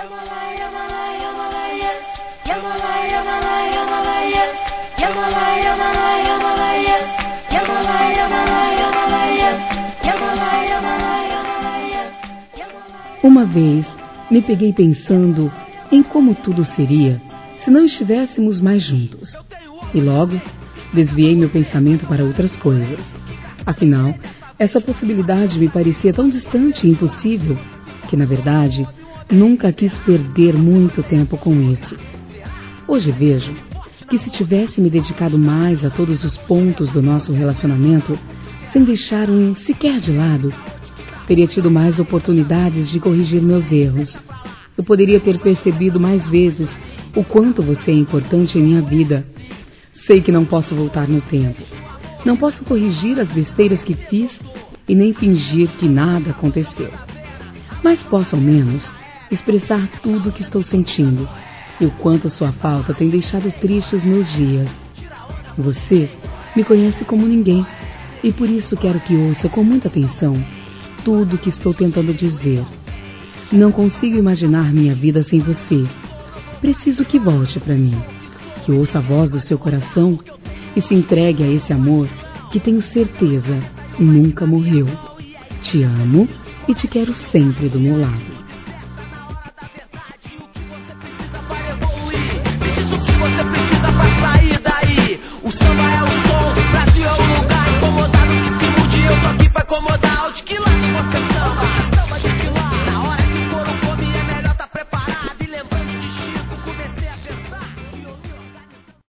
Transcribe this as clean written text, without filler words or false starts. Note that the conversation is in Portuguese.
Uma vez me peguei pensando em como tudo seria se não estivéssemos mais juntos. E logo desviei meu pensamento para outras coisas. Afinal, essa possibilidade me parecia tão distante e impossível que, na verdade, nunca quis perder muito tempo com isso. Hoje vejo que se tivesse me dedicado mais a todos os pontos do nosso relacionamento, sem deixar um sequer de lado, teria tido mais oportunidades de corrigir meus erros. Eu poderia ter percebido mais vezes o quanto você é importante em minha vida. Sei que não posso voltar no tempo. Não posso corrigir as besteiras que fiz e nem fingir que nada aconteceu. Mas posso, ao menos, expressar tudo o que estou sentindo e o quanto sua falta tem deixado tristes os meus dias. Você me conhece como ninguém e por isso quero que ouça com muita atenção tudo o que estou tentando dizer. Não consigo imaginar minha vida sem você. Preciso que volte para mim, que ouça a voz do seu coração e se entregue a esse amor que tenho certeza nunca morreu. Te amo e te quero sempre do meu lado.